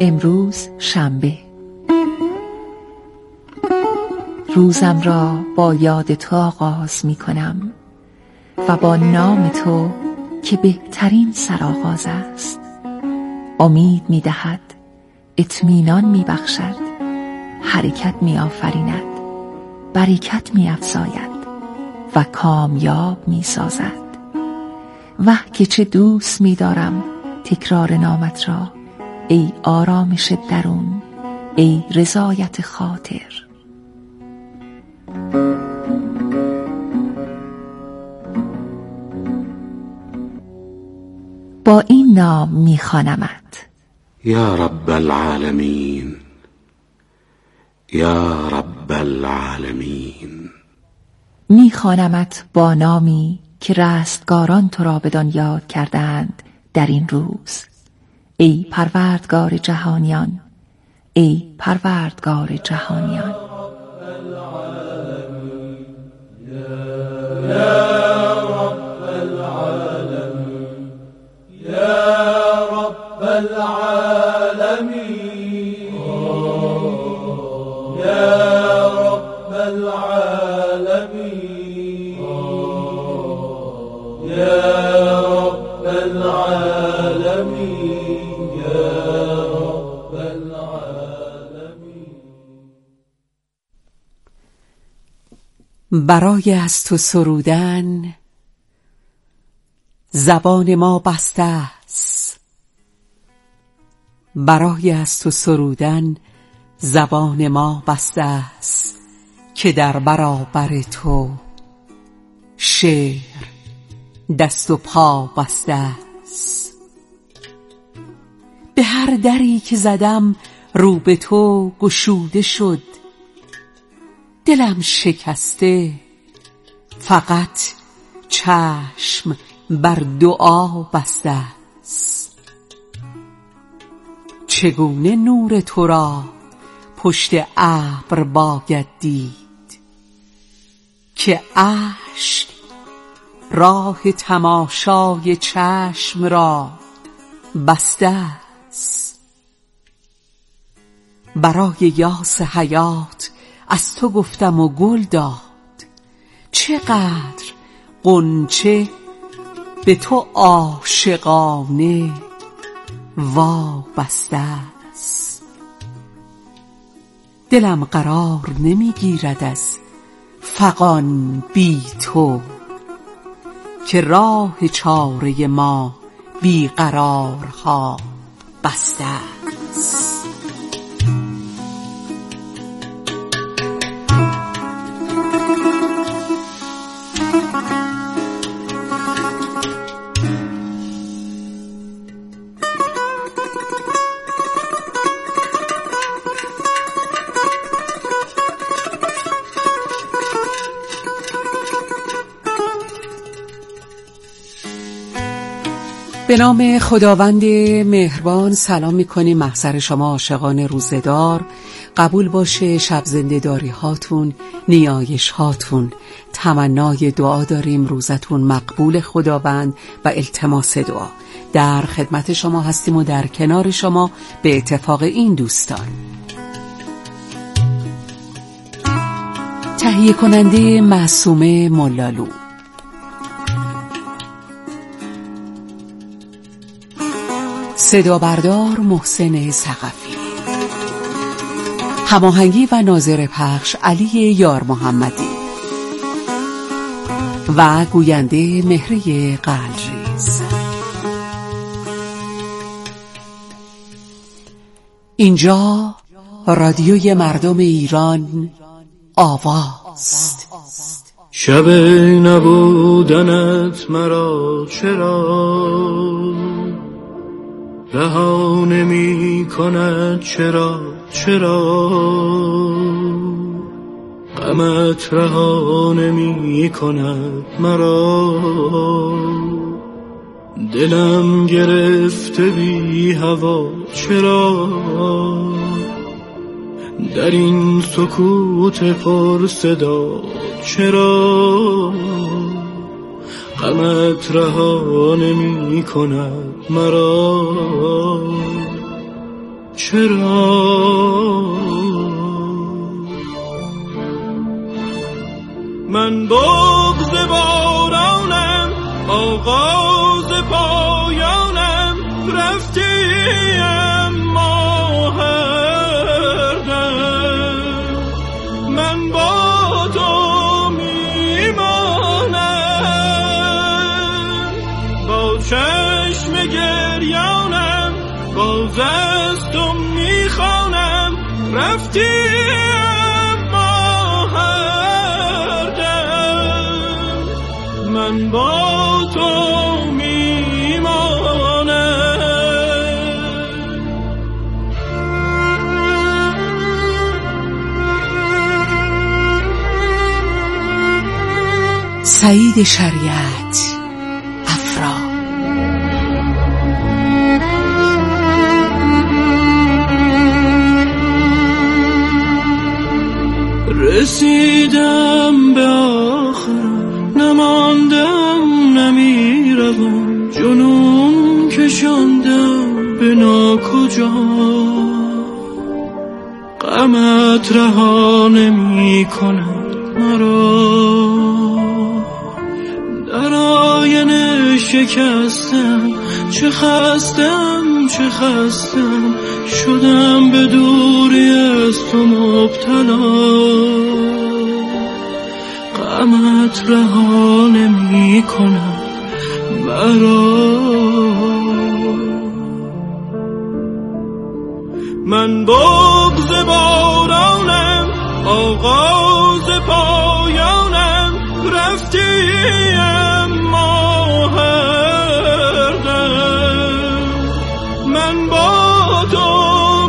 امروز شنبه. روزم را با یاد تو آغاز می کنم و با نام تو که بهترین سرآغاز است. امید می دهد، اطمینان می بخشد، حرکت می آفریند، برکت می افزاید و کامیاب می سازد. وه که چه دوست می دارم تکرار نامت را، ای آرامش درون، ای رضایت خاطر. با این نام می‌خوانمت: یا رب العالمین، یا رب العالمین. می‌خوانمت با نامی که رستگاران تو را بدان یاد کردند در این روز. ای پروردگار جهانیان، ای پروردگار جهانیان. برای از تو سرودن زبان ما بسته است. برای از تو سرودن زبان ما بسته است که در برابر تو شعر دست و پا بسته است. به هر دری که زدم رو به تو گشوده شد. دلم شکسته، فقط چشم بر دعا بسته است. چگونه نور تو را پشت ابر باید دید که اشک راه تماشای چشم را بسته است. برای یاس حیات از تو گفتم و گل داد. چقدر غنچه به تو عاشقانه وابسته است. دلم قرار نمیگیرد از فغان بی تو که راه چاره ما بی قرارها بسته است. به نام خداوند مهربان سلام می‌کنیم محضر شما عاشقان روزه‌دار. قبول باشه شب زنده‌داری هاتون، نیایش هاتون. تمنای دعا داریم روزتون مقبول خداوند و التماس دعا. در خدمت شما هستیم و در کنار شما به اتفاق این دوستان: تهیه کننده معصومه ملالو، صدا بردار محسن ثقفی، هماهنگی و ناظر پخش علی یار محمدی و گوینده مهره قلریز. اینجا رادیوی مردم ایران آواز. شب نبودنت مرا چرا رها نمی کند؟ چرا غمت رها نمی کند مرا؟ دلم گرفته بی هوا چرا؟ در این سکوت پر صدا چرا؟ غمت رها نمی کند مرا؟ چرا من بغض بارانم آغاز پایانم رفتی اما هر دم من با تو میمانم با چشم گریانم باز از تو میخوانم رفتی اما هر دم من با تو سعید شریعت افرا. رسیدم به آخرم نماندم نمیروم جنون کشاندم به ناکجا غمت رها نمی کند مرا در آینه شکستم چه خستم شدم به دوری از تو مبتلا غمت رها نمی کند مرا من بغض بارانم آغاز پایانم رفتی اما هر دم من با تو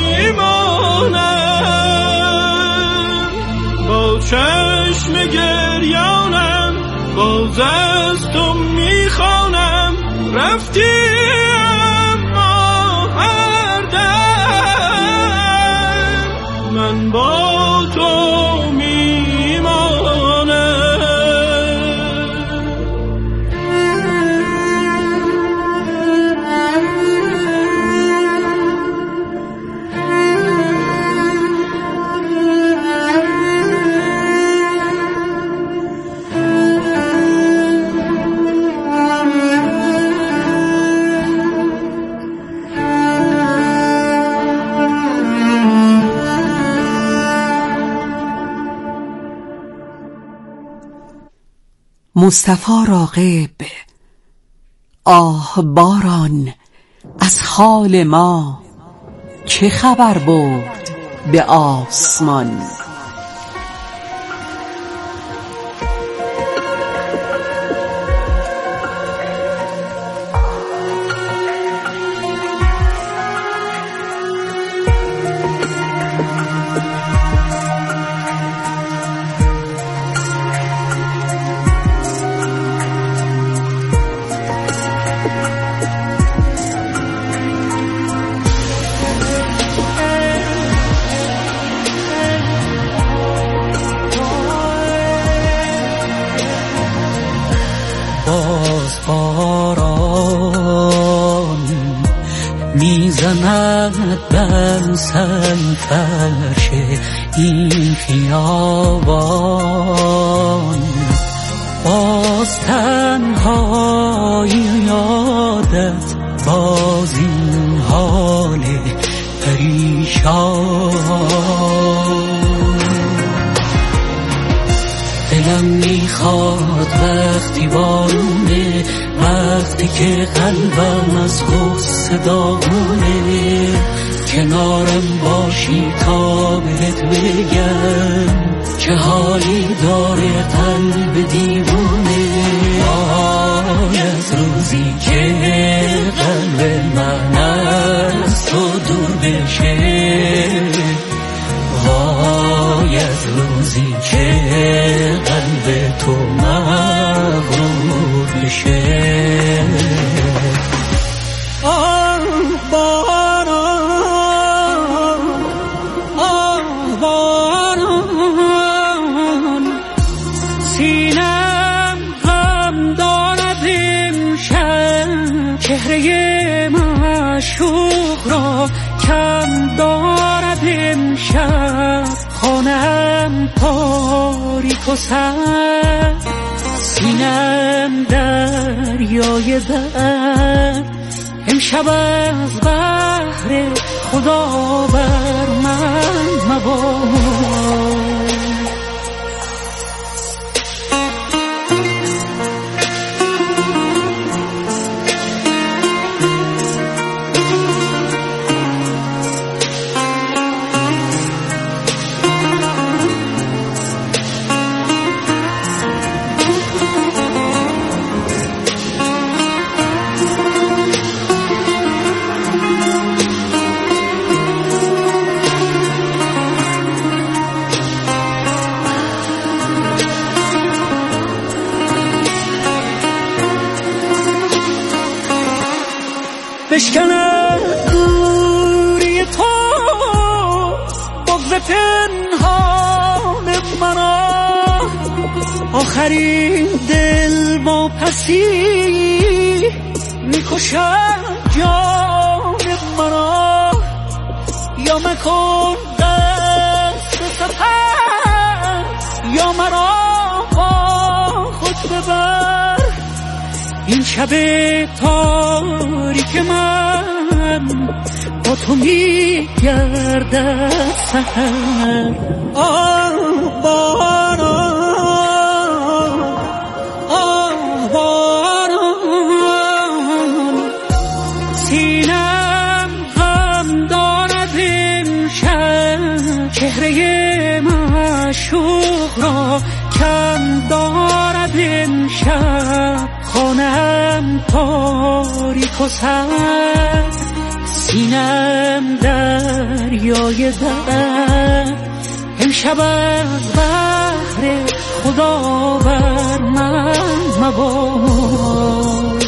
میمانم با چشم گریانم باز از تو میخوانم رفتی اما هر دم من با تو مصطفی راغب. آه باران از حال ما چه خبر برد به آسمان. میزند بر سرفرش این خیابان باز تنهایی یادت باز این حال پریشان دلم میخواد وقتی بارونه وقتی که قلبم از غصه داغونه کنارم باشی تا بهت بگم چه حالی داره قلب دیوونه آی از روزی که قلب من از تو دور بشه وای از روزی که قلب تو مغرور بشه آه باران سینم غم دارد امشب چهره معشوق را کم دارد امشب خانم تاریک و سرد، سینم دریای درد. امشب از بحر خدا بر من مباد. بشکنم دوری تو بغض پنهان منو، آخرین دل با پسی میکشد جان منو. یا مکن دست سپر یا مرا با خود ببر، این شب تاریک من با تو میگردد سحر. آه باران، آه باران، سینم غم دارد امشب، چهره معشوق را کم دارد امشب. خانم تاریک و سرد، سینم دریای درد. امشب از بحر خدا بر من مباد.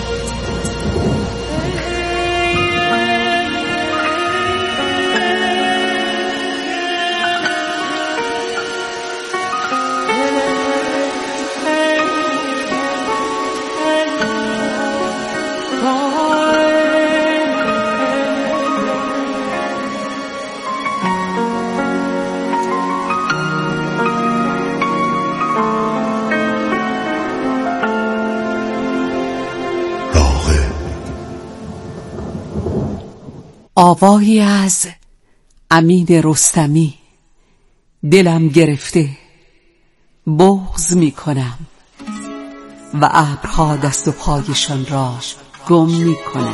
آوایی از امین رستمی. دلم گرفته بغض می کنم و ابرها دست و پایشان را گم می کنم.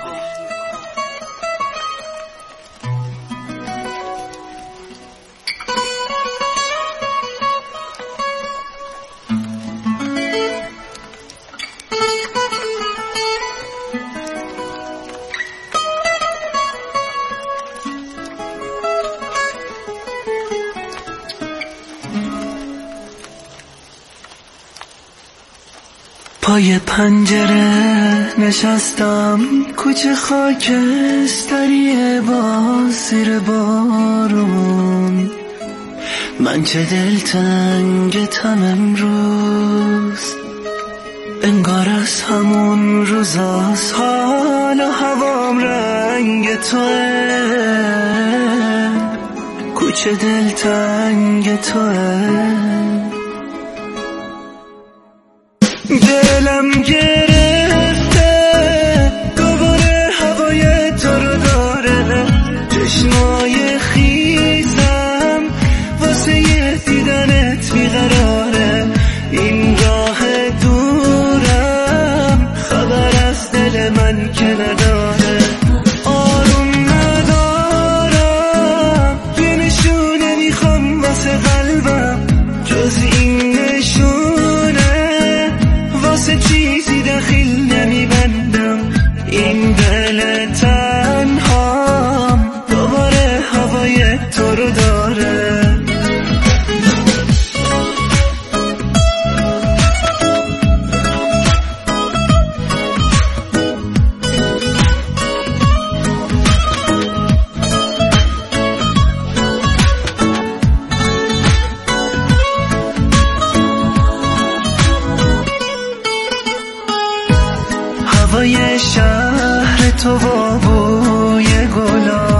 پای پنجره نشستم، کوچه خاکستری باز زیر بارون. من چه دلتنگتم امروز، انگار از همون روزاست، حال و هوام رنگ توه، کوچه دلتنگ توه. دلم گرفته دوباره هوای تو رو داره، چشمای خیزم واسه یه دیدنت بیقراره. این راه دورم خبر از دل من که نداره، آروم ندارم، یه نشونه میخوام واسه قلبم، جز این نشونه واسه چیزی دخیل نمیبندم. این دل تنهام دوباره هوای تو رو داره. هوای شهر تو و بوی گلاب،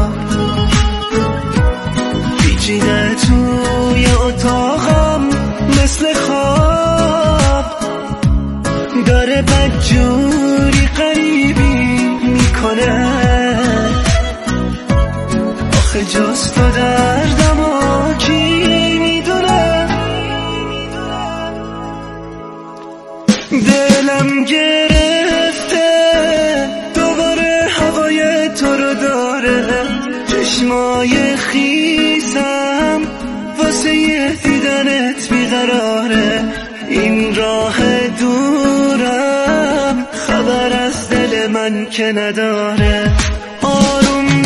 خبر از دل من که نداره، آروم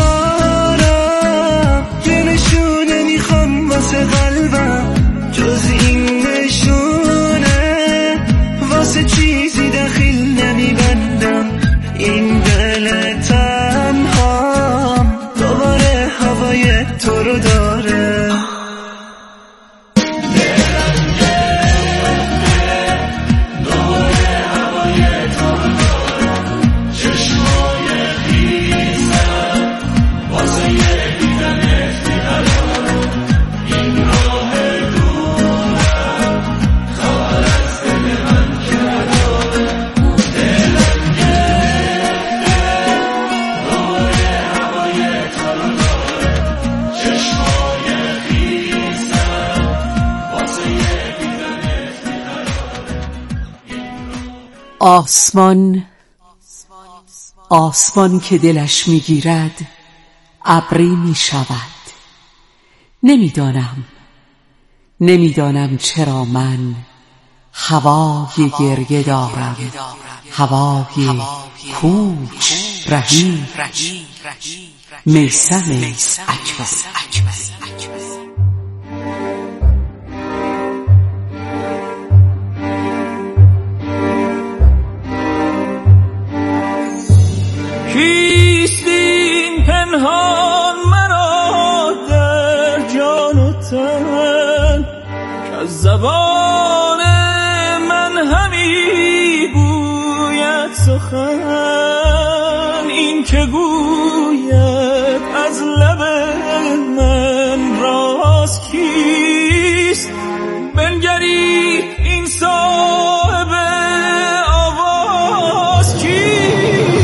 ندارم، یه نشونه میخوام واسه قلبم جز این نشونه، واسه چیزی دخیل نمیبندم این دل تنهام دوباره هوای تو رو داره. آسمان که دلش میگیرد ابری میشود. نمیدانم چرا من هوای گریه دارم، هوای کوچ رهی. میثم اکبر. کیست این پنهان مرا در جان و تن، که از زبان من همی گوید سخن، این که گوید از لب من راست کیست؟ بنگرید این صاحب آواز کیست؟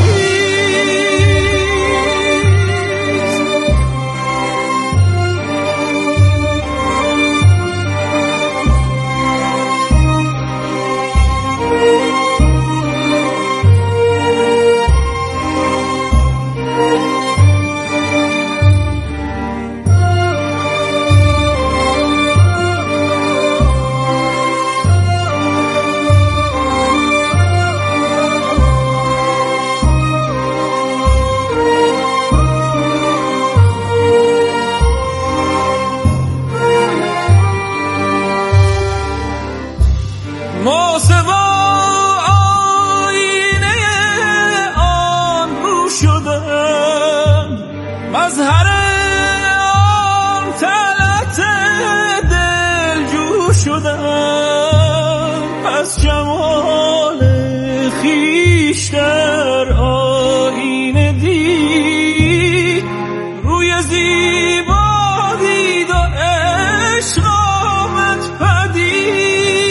مظهر آن طلعت دلجو شدم، پس جمال خویش در آینه دید، روی زیبا دید و عشق آمد پدید.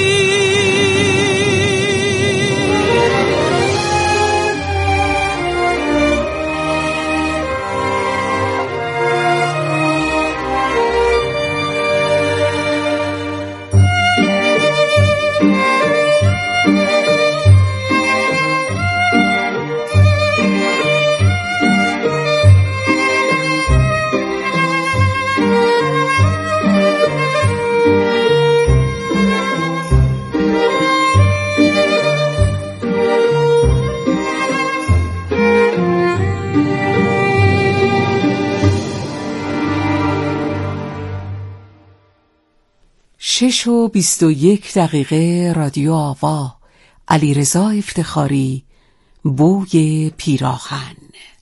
شش و 21 رادیو آوا، علیرضا افتخاری، بوی پیراهن.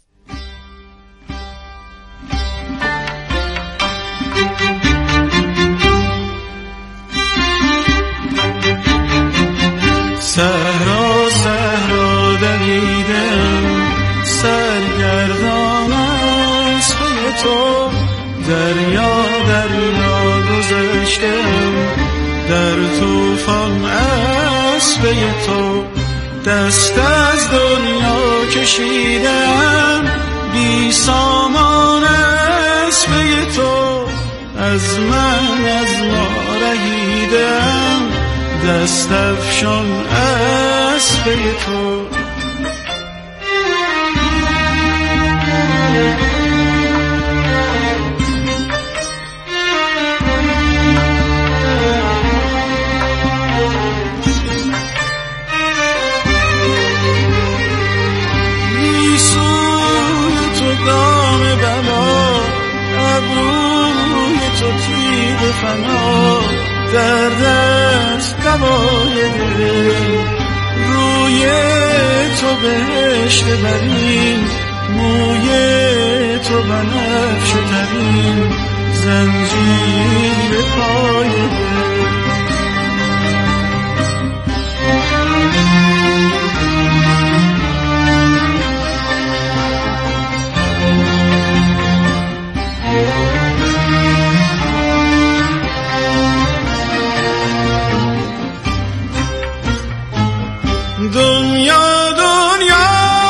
صحرا صحرا دویدم، سرگردان است به تو، دریا دریا گذشتم، در طوفان اسب تو، دست از دنیا کشیدم، بی سامان اسب تو، از من از ما رهیدم، دست افشان اسب تو. فنا در دست دوای دل روی تو بهشت برین موی تو بنفشه ترین زنجیر پای دل دنیا دنیا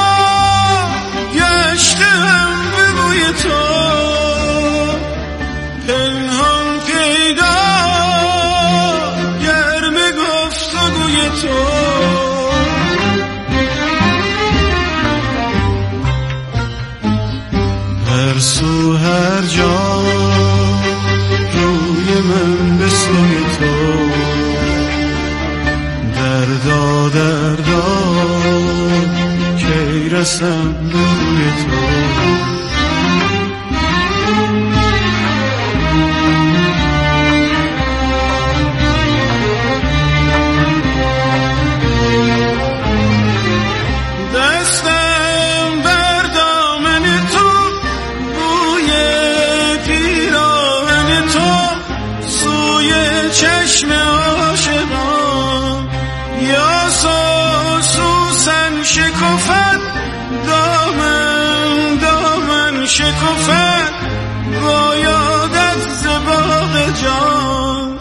گشتم به بوی تو پنهان پیدا گرم گفتگوی تو هر سو هر جا روی من به سوی تو دردا دردا کی رسم به روی تو دستم بر دامن تو بوی پیراهن تو سوی چشم عاشقان یا سوسن شکفت دامن شکفت بایادت ز باغ جان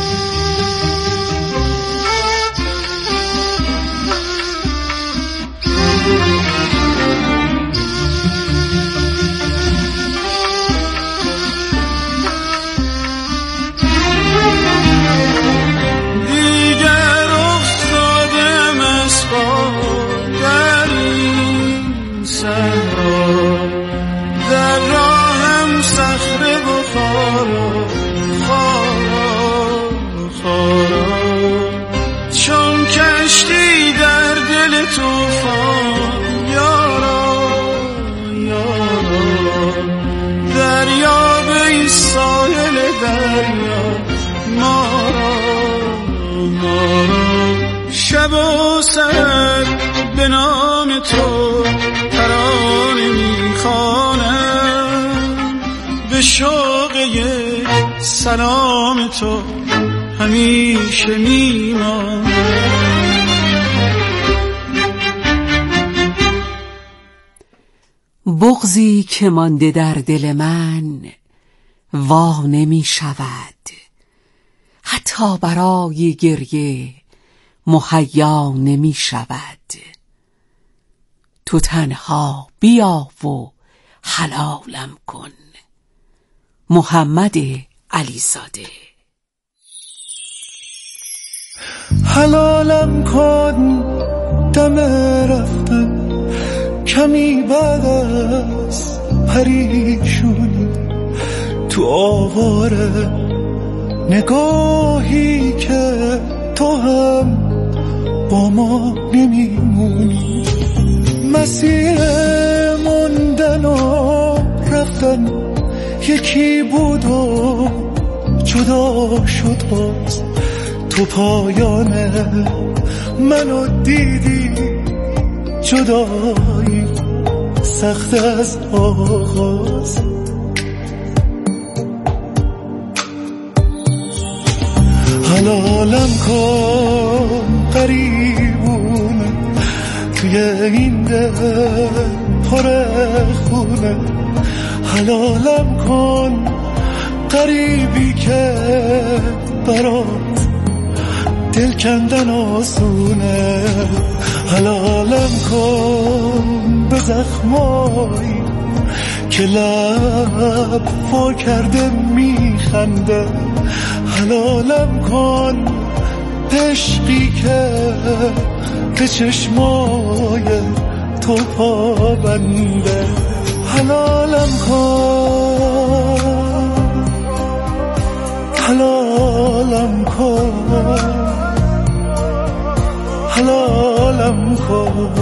در راهم صخره و خارا چون کشتی در دل توفان یارا دریا به ساحل دریا مارا شب و سر به نام تو ترانه میخوانم به شوق یک سلام تو همیشه میمانم بغضی که مانده در دل من وا نمی شود حتی برای گریه مهیا نمی شود تو تنها بیا و حلالم کن. محمد علیزاده. حلالم کن دم رفتن کمی بعد از پریشونی تو آواره نگاهی که تو هم با ما نمیمونی مسیر موندن و رفتن یکی بود و جدا شد باز تو پایانه منو دیدی جدایی سخت از آغاز حلالم کن قریبونه توی این دل پر خونه حلالم کن قریبی که برات دل کندن آسونه حلالم کن به زخمایی که لب وا کرده میخنده حلالم کن عشقی که به چشمای تو پابنده حلالم کن حلالم کن حلالم کن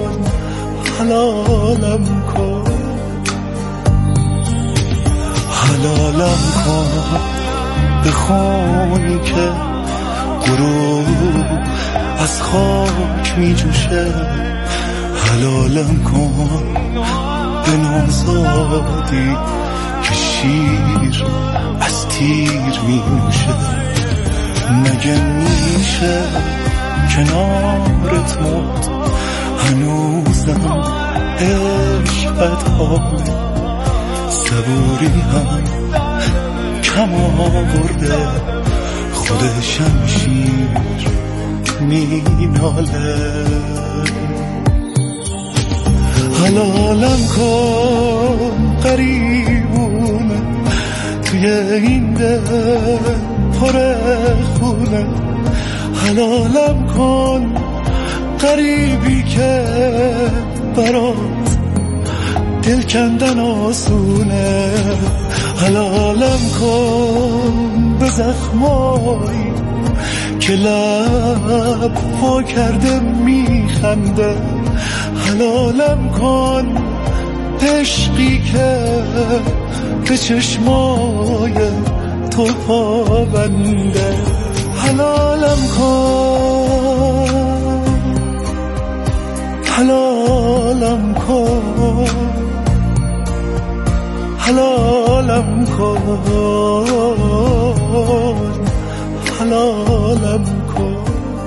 حلالم کن حلالم کن به خونی که غروب از خاک می جوشه، حلالم کن به نوزادی که شیر از تیر می نوشه. مگه میشه کنارت مرد هنوزم عشقت حاله، صبوری هم کم آورده خود شمشیر می ناله. حلالم کن قریبونه توی این دل پر خونه، حلالم کن قریبی که برات دل کندن آسونه، حلالم کن به زخمایی که لب پا کرده میخنده، حلالم کن عشقی که به چشمای تو پابنده، حلالم کن حلالم کن حلالم کن حلالم کن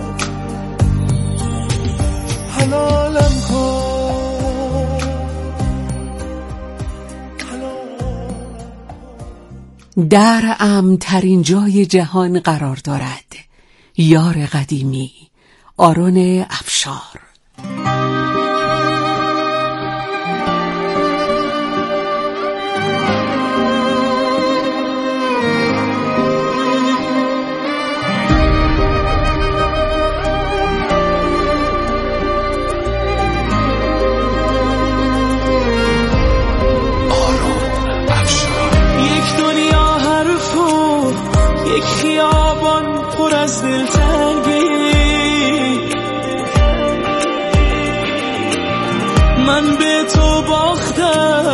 حلالم کن. در امن‌ترین جای جهان قرار دارد یار قدیمی، آرون افشار. پر از دلتنگی من به تو باختم،